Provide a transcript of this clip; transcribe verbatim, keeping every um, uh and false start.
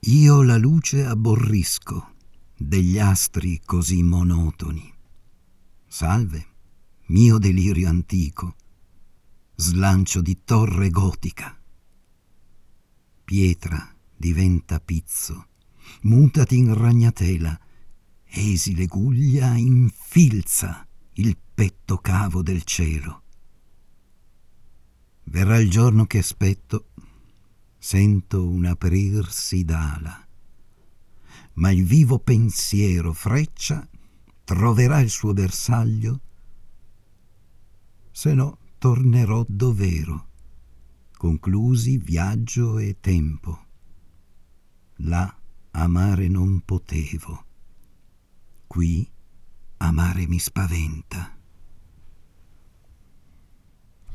Io la luce aborrisco degli astri così monotoni. Salve, mio delirio antico, slancio di torre gotica. Pietra diventa pizzo, mutati in ragnatela, esile guglia infilza il petto cavo del cielo. Verrà il giorno che aspetto, sento un aprirsi d'ala, ma il vivo pensiero freccia troverà il suo bersaglio, se no tornerò dov'ero, conclusi viaggio e tempo. Là amare non potevo, qui amare mi spaventa.